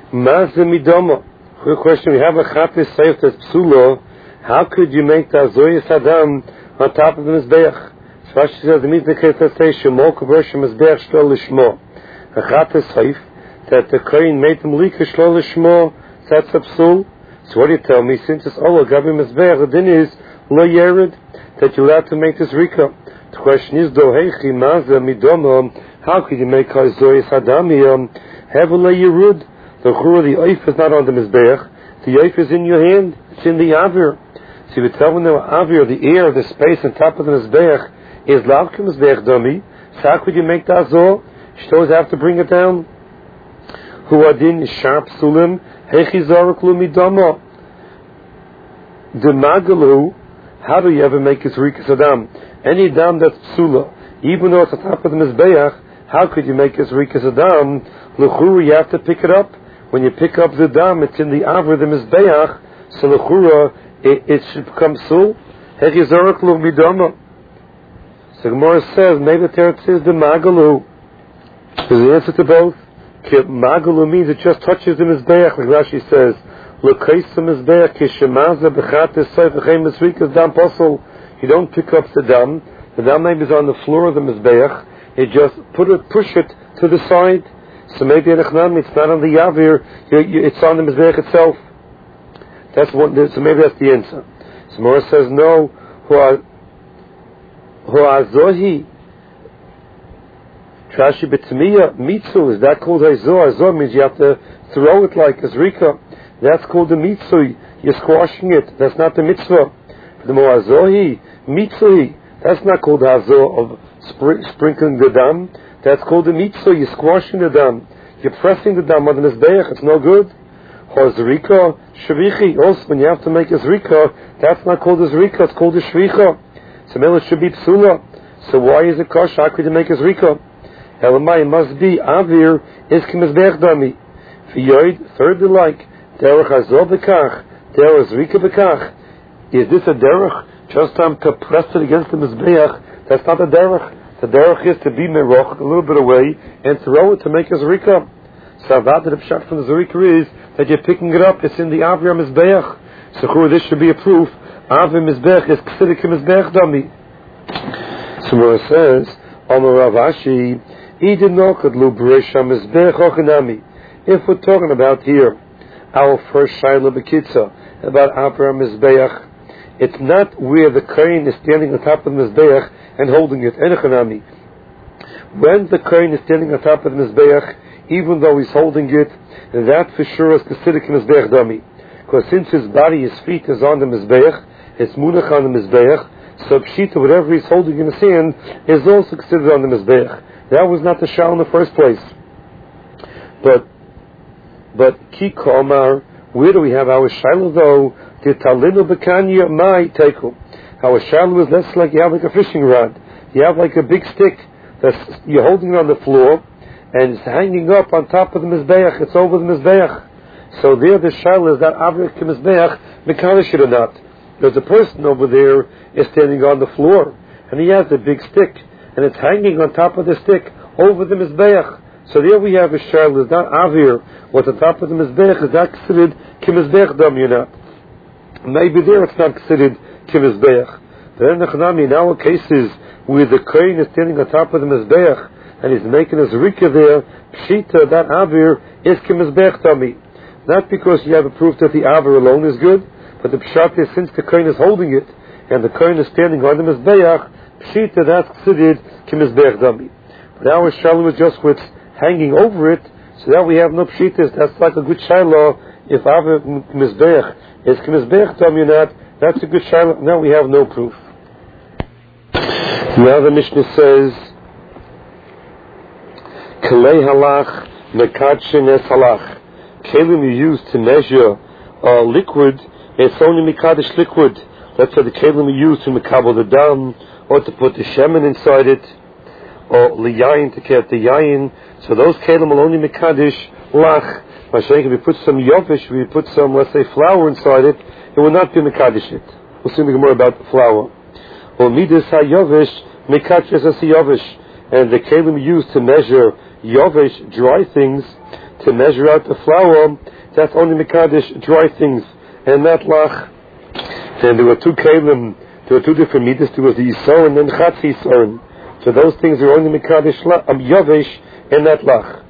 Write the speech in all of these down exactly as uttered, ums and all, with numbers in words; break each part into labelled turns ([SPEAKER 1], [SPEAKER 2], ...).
[SPEAKER 1] Mazeh midama. Quick question: we have a chatas seif that's psula. How could you make the azoyas adam on top of the mizbeach? So Rashi says the means the case that says shemo kavur shemizbeach shlo lishmo. A chatas seif that the kohen made them lika shlo lishmo. That's a psul. So what do you tell me? Since it's all gabi mizbeach, the din is lo yered that you're allowed to make this rika. The question is do heichi mazeh midama. How could you make azoyas adam heavily yerud? The chura, the oif is not on the mizbeach. The oif is in your hand. It's in the avir. So you tell me the avir, the air, the space on top of the mizbeach is lavka mizbeach dummy. So how could you make that azor? Shtos have to bring it down. Hu adin sharp sulim hechi zaruk lu midama. The magalu. How do you ever make his rikas adam? Any dam that's psula, even though it's on top of the mizbeach, how could you make his rikas adam? L'chura, you have to pick it up. When you pick up the dam, it's in the avir, the mizbeach. So l'chura, it, it should become sul. Hechi zaruk lu midama. So Gemara says maybe the teretz is the magalu. There's the answer to both. Magalu means it just touches the mizbeach, like Rashi says. L'kaisa mizbeach kishemaza b'chates seif v'chein misrikas dam posel. You don't pick up the dam. The dam maybe is on the floor of the mizbeach. You just put it, push it to the side. So maybe it's not on the yavir. It's on the mizbeach itself. That's one. So maybe that's the answer. So Mora says no. Hu'azohi trashi b'tmiya mitzu. Is that called hazor? Hazor means you have to throw it like a zrika. That's called the mitzu. You're squashing it. That's not the mitzvah. The moazohi mitzu. That's not called hazor of spr- sprinkling the dam. That's called the mitzu. You're squashing the dam. You're pressing the dam on the mizbeach. It's no good. Hozrika shvichi. Also, when you have to make a zrika, that's not called a zrika. It's called a shvicha. So it should be psula. So why is it kosher? How could you make a zrika? Elamai must be avir is k'mizbeach dami. V'yoid thirdly like derech hazor b'kach derech zrika b'kach. Is this a derech? Just time to press it against the mizbeach. That's not a derech. The derech is to be meroch a little bit away and throw it to make a zrika. So that the pshat from the zrika is that you're picking it up. It's in the avir mizbeach. So this should be a proof. Avir mizbeach is k'sidik mizbeach dami. So where it says, Omer Rav Ashi, Idinokadlu b'reisha mizbeach ochinami. If we're talking about here, our first shayla b'kitza, about avir mizbeach, it's not where the kohen is standing on top of the mizbeach and holding it. Enochanami. When the kohen is standing on top of the mizbeach, even though he's holding it, that for sure is k'sidik mizbeach dami. Because since his body, his feet is on the mizbeach, it's munach on the mizbeach, so pshita, whatever he's holding in his hand, is also considered on the mizbeach. That was not the shal in the first place. But, but ki komar, where do we have our shal though? The talinu bekanya mai teku. Our shal is less like you have like a fishing rod. You have like a big stick that's you're holding it on the floor, and it's hanging up on top of the mizbeach. It's over the mizbeach. So there, the shal is that avrik mizbeach mekanish it or not. There's a person over there is standing on the floor, and he has a big stick, and it's hanging on top of the stick over the mizbeach. So there we have a shal is not avir. What's on top of the mizbeach is not considered kimizbeach dam yonat. Maybe there it's not considered kimizbeach. But in our cases where the kohen is standing on top of the mizbeach and he's making a zrika there, pshita, that avir is kimizbeach dami. Not because you have a proof that the avir alone is good, but the pshat is since the kohen is holding it and the kohen is standing on the mizbeach, pshita, that's considered kimizbeach dami. But our shalom is just what's hanging over it, so that we have no pshitas. That's like a good shiloh. If avir mizbeach is kimizbeach dami or not, that's a good shiloh. Now we have no proof. Now the Mishnah says, Kalei halach mekadshin es halach. Kelim you use to measure uh, liquid, it's only mekadosh liquid. Let's say the kelim you use to mekabel the dam, or to put the shemen inside it, or liyayin to get the yayin. So those kelim will only mekadosh lach. Mashiach, if we put some yovish, we put some, let's say, flour inside it, it will not be mekadosh it. We'll see more about the flour. Or midas ha-yovish, mekadosh as yovish. And the kelim used to measure yovish, dry things, to measure out the flour, that's only Mekadesh, dry things, and not Lach. And there were two Kalim, there were two different midas, there was the Yisor and the Chatzi Yisor. So those things are only Mekadesh, um, Yavish, and not Lach.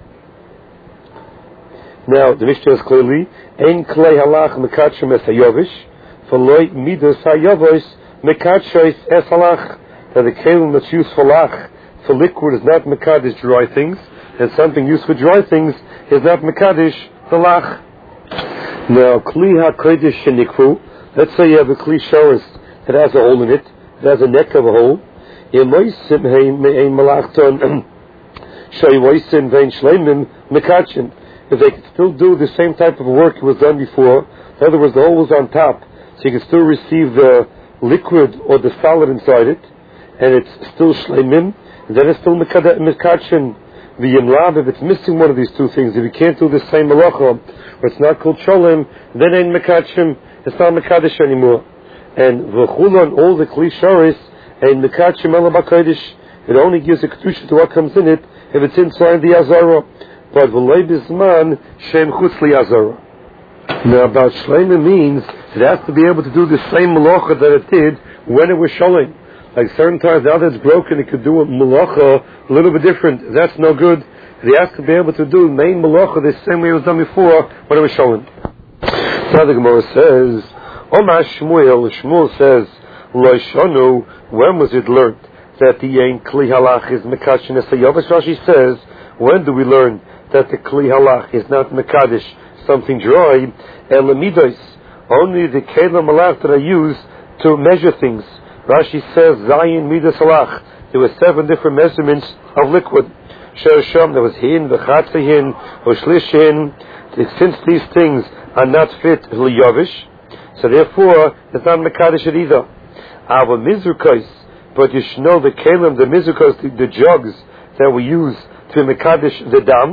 [SPEAKER 1] Now, the Mishnah is clearly, Ein Klei Halach Mekadshim Es HaYavish, V'loi Midas HaYavish Mekadshis Es Halach. That the Kalim that's used for Lach, for liquid, is not Mekadesh, dry things, and something used for dry things is not Mekadesh, the Lach. Now, Kli HaKodesh Shenikfu, let's say you have a Kli Shoris that has a hole in it, it has a neck of a hole, Yemoisim Hein Me'ein Malachton, Shoyvoisim Vein Shleimim Mekadshim. If they could still do the same type of work it was done before, in other words, the hole was on top, so you can still receive the liquid or the solid inside it, and it's still shleimim, and then it's still mekadshim. The yimlav, if it's missing one of these two things, if you can't do the same malacha, or it's not called sholim, then ain't mekadshim, it's not mekadesh anymore. And v'chulon, all the klisharis, ain't mekadshim ela b'kodesh. It only gives a kedusha to what comes in it if it's inside the azara. But v'loi bisman shem chutz li'azara. Now, about shleimim means it has to be able to do the same malacha that it did when it was sholim. Like certain times, now that it's broken, it could do a malacha a little bit different. That's no good. He has to be able to do main malacha the same way it was done before when it was shown. Now the Gemara says, Omar Shmuel, Shmuel says, Lo shonu, when was it learned that the Ein Kli Halach is Mekadsh Es HaYavish? Rashi says, when do we learn that the Kli Halach is not Mekadesh, something dry, and Lemidos, only the Kelim Malach that I use to measure things. Rashi says, Zayin Midas Halach. There were seven different measurements of liquid. Shersham, there was Hin, V'chatzi Hin, V'shlish Hin. Since these things are not fit L'yavish, so therefore, it's not Mekadesh it either. Our Mizrukos, but you should know the Kelim, the Mizrukos, the, the jugs that we use to Mekadesh the Dam,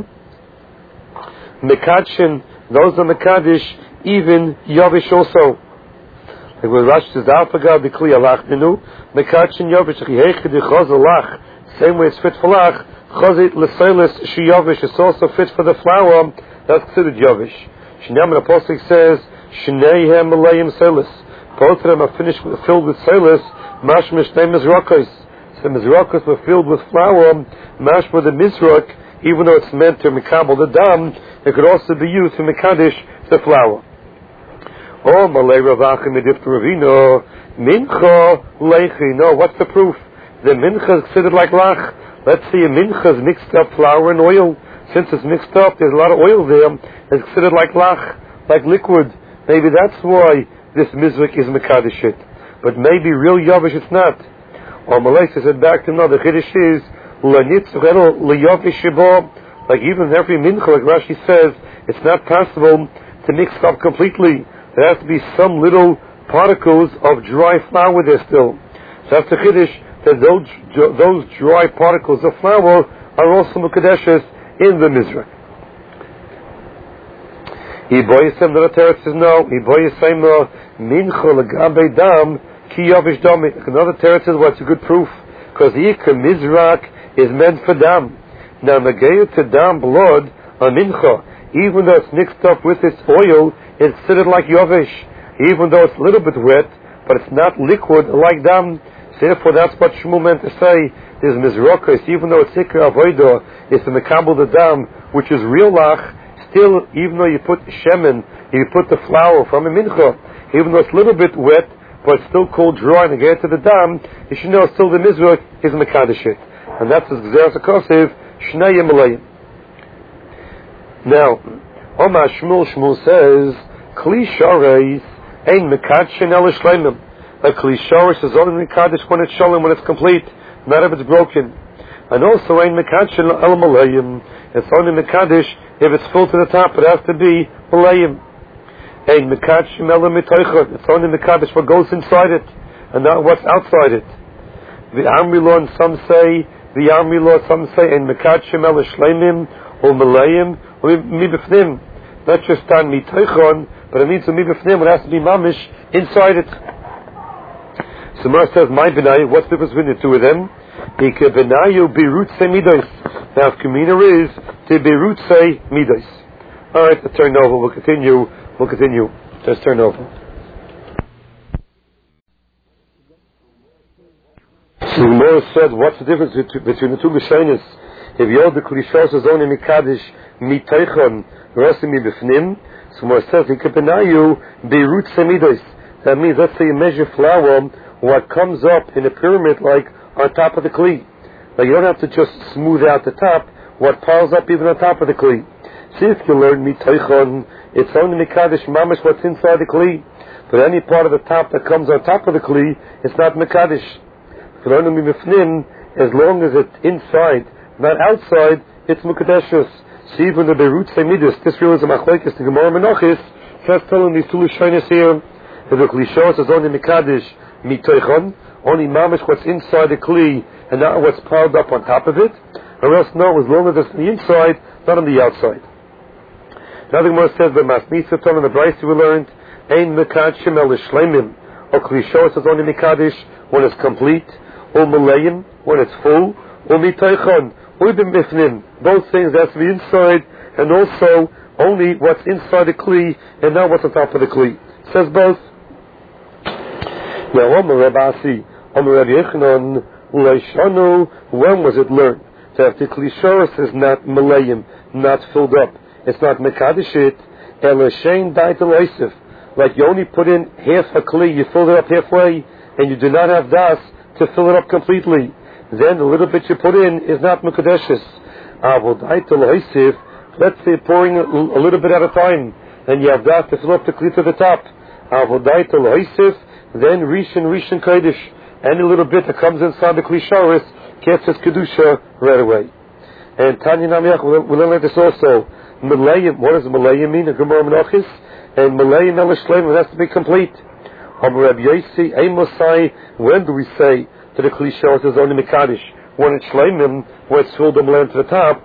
[SPEAKER 1] Mekadshim, those are Mekadesh, even Yavish also. Like when Rashi says, Alpagad the Kli Halach Ninu, Mekadshim Yavish, Chihechid the Chaz Halach, same way it's fit for Lach, Chazit L'Seilis Shi Yavish, it's also fit for the flour, that's considered Yavish. Shinam the Apostle says, Shneihem Malayim Seilis. Both of them are finished with, filled with Seilis, Mashmish Name Mizrakos. So Mizrakos were filled with flour, Mashma the Mizrak, even though it's meant to Mekabel the Dam, it could also be used to Mekadesh the flour. Oh, Malay Ravachim Edif Ravino, Mincha Lechi. No, what's the proof? The Mincha is considered like Lach. Let's see, a Mincha is mixed up flour and oil. Since it's mixed up, there's a lot of oil there, it's considered like Lach, like liquid. Maybe that's why this Mizrak is Mekadesh it. But maybe real Yavish it's not. Or Malay said back to another Chiddush is, like even every mincha, like Rashi says, it's not possible to mix it up completely. There has to be some little particles of dry flour there still. So that's the chiddush, that those, those dry particles of flour are also mekadeshes in the mizrach. Iboyisem, the Teretz says no. Iboyisem mincha legabe dam ki yavish dami. Another Teretz says, what's a good proof? Because the ikar mizrach is meant for dam. Now, Nagaya to dam blood, a mincha, even though it's mixed up with its oil, it's considered like yovish. Even though it's a little bit wet, but it's not liquid like dam. Therefore, that's what Shmuel meant to say. There's mizrakos, even though it's ikar avodah, it's the mekabel the dam, which is real lach. Still, even though you put shemen, you put the flour from a mincha, even though it's a little bit wet, but it's still called dry and get to the dam, you should know still the mizrak is mekadesh it. And that's the Gzeras HaKosiv, Shnei Malayim. Now, Omar Shmuel, Shmuel says, Kli Shareis ein Mekadshin el Shleimim. A Kli Shareis is only Mekadesh when it's Shalom, when it's complete, not if it's broken. And also ein Mekadshin el Malayim. It's only Mekadesh if it's full to the top, it has to be Malayim. Ein Mekadshin el Mitoichot. It's only Mekadesh what goes inside it, and not what's outside it. The Amrilon, some say, the Amrilon, some say, in Mekadshim el Shleimim, or Malayim, or Mibifnim. Not just on Mitoichon, but it means to Mibifnim, it has to be Mamish inside it. So Mar says, my Benai, what's the difference between the two of them? Ike Benayu Birutse Midos. Now, if Kumina is, the Birutse Midos. Alright, let's turn over. We'll continue. We'll continue. Just turn over. So the Gemara said, what's the difference between the two Lashonos? If you hold the Klishos is only Mikadish, Miteichon, Resim Bifnim, so Gemara says, Ikepenayu, Beirut Semidos. That means, let's say you measure flour, what comes up in a pyramid like on top of the Kli. Now you don't have to just smooth out the top, what piles up even on top of the Kli. See, if you learn Miteichon, it's only Mikadish Mamash what's inside the Kli. But any part of the top that comes on top of the Kli, it's not Mikadish. As long as it's inside, not outside, it's Mukadeshus. See, even the Beirut Semidus, this really is a Machlekes, the Gemara Menachis, says telling these two Lashonos here, that the Klishos is only Mikadish Miteichon, only Mamash what's inside the Kli, and not what's piled up on top of it, or else no, as long as it's on the inside, not on the outside. Now the Gemara says, the Masnitza Ton and the Bryce we learned, Ein Mekadshim El Shleimim, or Klishos is only Mikadish when it's complete, or Malayim, when it's full, or Miteichon, or B'mifnim. Both things have to be inside, and also only what's inside the Kli, and not what's on top of the Kli. It says both. Now, Omer Rabbi Asi, Omer Rabbi Yechanan, Ulayshanu, when was it learned? That the Klishos is not Malayim, not filled up. It's not Mekadishit, Elashein Daitel Eisif. Like you only put in half a Kli, you fill it up halfway, and you do not have das to fill it up completely. Then the little bit you put in is not Mekadeshis. Avodaitel Eisif, let's say pouring a, a little bit at a time, and you have das to fill up the Kli to the top. Avodaitel Eisif, then Rishon Rishon Kodesh. Any little bit that comes inside the Klisharis gets its Kedusha right away. And Tanya Namiach, we'll, we'll learn like this also. Malayim, what does Malayim mean? A Gemara Menachis. And Malayim El Shleim, it has to be complete. Rabbi Yosi, Eimosai, when do we say that the Klishos is only Mekadish? When it's Shleimim, when it's filled the land to the top.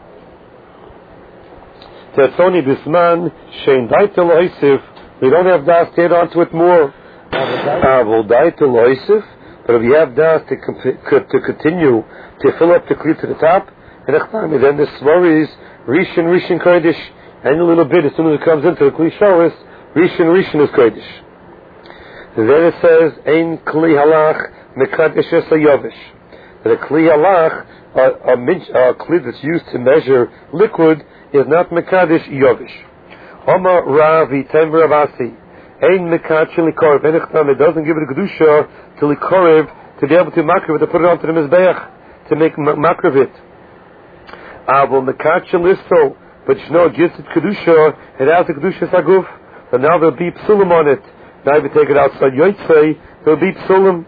[SPEAKER 1] That's only Bisman, Shein Daitel Oisif, we don't have das to add onto it more. Avol Daitel Oisif, but if you have das to, comp- to continue to fill up the Kli to the top, and then the Svaris, Rishon Rishon Kodesh, and a little bit as soon as it comes into the Kli Sharis, Rishon Rishon is Kodesh. Then it says, Ein Kli Halach Mekadesh Es HaYovish. The Kli Halach, a, a, a Kli that's used to measure liquid, is not Mekadesh Yovish. Omar Ravi Tem Ravasi. Ein Mekadesh Likorev. It doesn't give it a Kedusha to Likorev to be able to makriv it, to put it onto the Mizbeach, to make makriv it. Avol Mekadesh Listo. But you know, it gives it Kedusha, it has a Kedusha Saguf, and now there'll be Psulim on it. Now if you take it outside Yotzei, there'll be Psulim.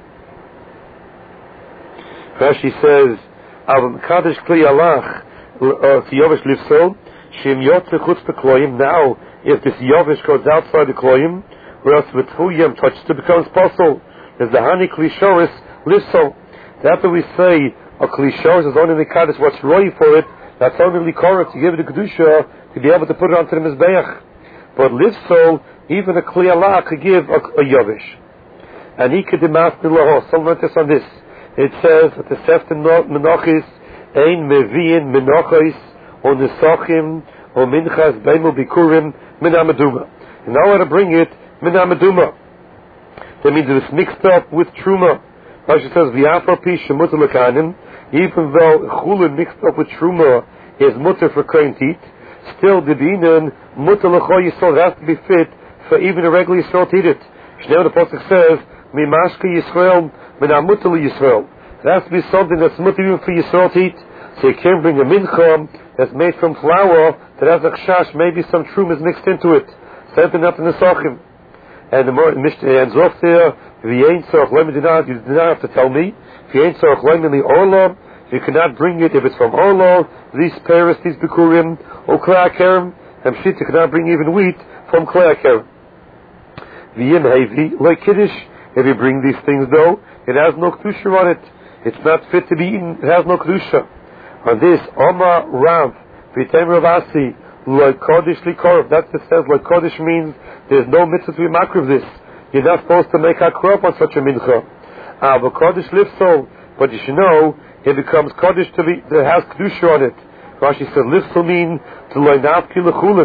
[SPEAKER 1] Rashi says, Avol Mekadesh Kli Alach, Yovish Lifso, Shem Yotzei Chutz Bekloyim. Now, if this Yovish goes outside the Kloyim, or else with Huyam touches it, becomes possible. There's the Hani Kli Shoris Lifso. After we say, a Kli Shoris is only Mekadesh, what's roy for it, that's only Likora to give it a Kedusha, to be able to put it onto the Mizbeach. But Lifso, even a Kli Allah could give a, a Yovish. And he could demand the Laho. So learn this on this. It says that the Sefton Menachis, Ein Meviin Menachis, or Nesachim, or Minchas Beimu Bikurim, Min Amaduma. And now I want to bring it, Min Amaduma. That means it's mixed up with Truma. Rashi says, V'yafar pi shemut lekanim, even though Chulin mixed up with Truma is mutter for Kohen teeth, still the Binan, mutter l'cho Yisrael, has to be fit for even a regular Yisrael to eat it. Shnei the Pasuk says, Mimashka Yisrael, Min mutter Yisrael. It has to be something that's mutter even for Yisrael to eat. So you can't bring a mincha that's made from flour that has a chash, maybe some trum is mixed into it. Something up in the Sachim. And the Mishnah ends off there, if you ain't tzarech loim, you do not have to tell me. If you ain't tzarech loim in the orlo, you cannot bring it if it's from orlo, these paris, these bikurim, or klei akerim, and shit, you cannot bring even wheat from klei akerim. V'yim hevi, like kiddush, if you bring these things though, it has no kedusha on it. It's not fit to be eaten, it has no kedusha. On this, Omar Rav, V'yitem Ravasi, like Kodesh Likorov, that just says like Kodesh means there's no mitzvah to be makriv this. You're not supposed to make a crop on such a mincha. Ah, but Kodesh Lifso, but you should know, it becomes Kodesh to be, that has Kedusha on it. Rashi says, Lifso mean to learn Navki L'chulin.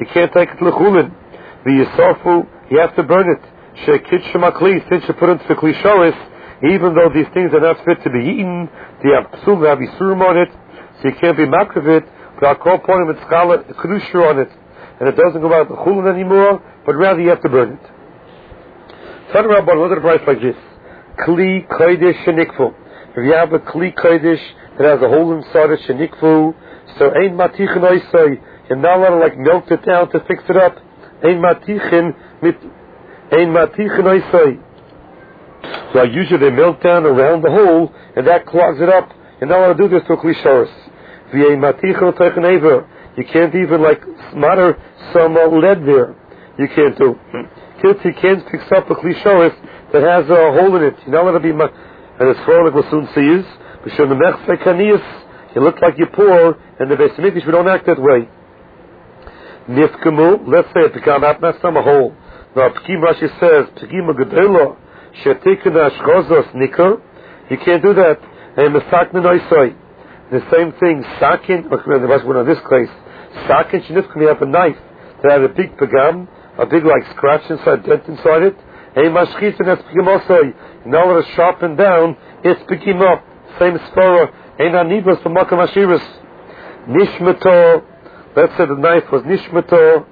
[SPEAKER 1] You can't take it to the chulin. The yisofu, you have to burn it. Shekid shemakli, since you put it into the kli shoris, even though these things are not fit to be eaten, they have psul, they have isurim on it, so you can't be makriv of it, but I'll call upon him and schala kedusha on it. And it doesn't go out the chulin anymore, but rather you have to burn it. Turn around, but look at the price like this. Kli kodesh shenikfu. If you have a kli kodesh that has a hole inside it, shenikfu, so ein matichin oisai, you're not allowed to like melt it down to fix it up. Ein matichin mit ein matichin oisai. So usually they melt down around the hole, and that clogs it up. You're not allowed to do this to a kli shoris. V'ei matichin otechen ever. You can't even like smatter some uh, lead there. You can't do. You can't fix up a kli shoris that has a hole in it. You're not allowed to be ma- and it's for like we'll soon see is. But show the mechse kaniyas. You look like you're poor, and the Beis Hamikdash we don't act that way. Nifkamu, let's say it become not some a hole. Now Pekim Rashi says Pekim Gedela Shetikun Ashchozos Nikar. You can't do that. And Mesakne Noisoi. The same thing. Sakin. The Rashi went on this case. Sakin Shnifkamu. You have a knife that had a big pagam, a big like scratch inside, dent inside it. Hey Mashchis and that's Pekim also. Now let it sharpen down. It's Pekim up. Same spara. Ein anibas for makam ashiras. Nishmato. Let's say the knife was nishmato.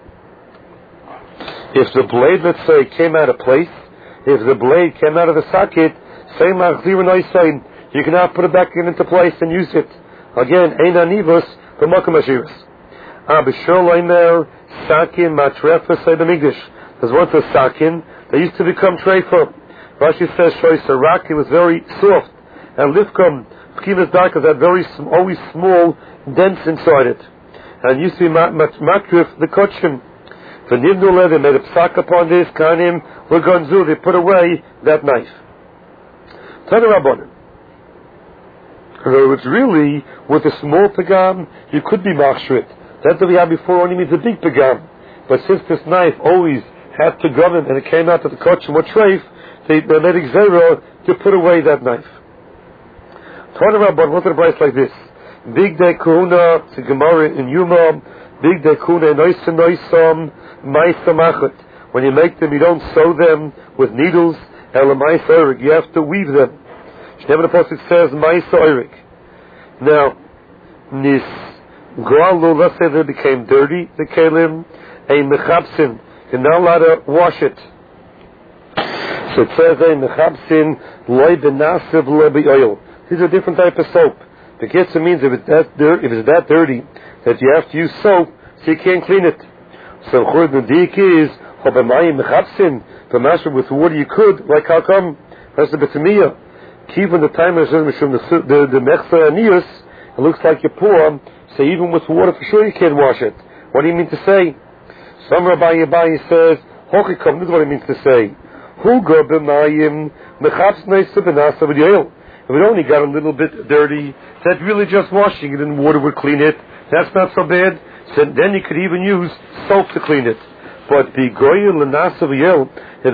[SPEAKER 1] If the blade, let's say, came out of place, if the blade came out of the socket, same achzir noisain, you can now put it back into place and use it. Again, ein anibas for makam ashiras. Abishol leimer sakin matrefa say the migdash. There's once a sakin that used to become treifa. Rashi says shoy sarak, it was very soft, and lifkom. Pekimas darkas had very sm- always small dents inside it, and used to be makrif the kotchim. For Nimnule, they made a psak upon this. Kanim legonzu, they put away that knife. Tana Rabbanan. In other words, really, with a small pagam, you could be machshrit. That that we had before only means a big pagam. But since this knife always had pagamin and it came out of the kotchim or treif, they, they made exero to put away that knife. Turn around, but look at a price like this. Big day kuna, it's a Gemara in Yuma. Big day kuna, noisa noisam, maisa machet. When you make them, you don't sew them with needles. Ela maisa oirik. You have to weave them. Shneim the Pasuk says maisa oirik. Now, nis goalu, let's say they became dirty, the kelim, a mechabsin. You're not allowed to wash it. So it says a mechabsin, loy benasiv loy be'oil. These are different type of soap. The Ketzer means if it's that dirty, if it's that dirty that you have to use soap, so you can't clean it. So Chur the dik is hobemayim mechabsin, the master with water you could, like how come? That's the betamiyah. Even the time it says the the mechsa aniyus, it looks like you're poor. So even with water, for sure you can't wash it. What do you mean to say? Some Rabbi Yabai says hochikom. This is what it means to say. Hu go b'mayim mechabsin neisa b'nasa v'yoel. If it only got a little bit dirty, that really just washing it in water would clean it. That's not so bad. So then you could even use soap to clean it. But the goyel and nasa v'yel,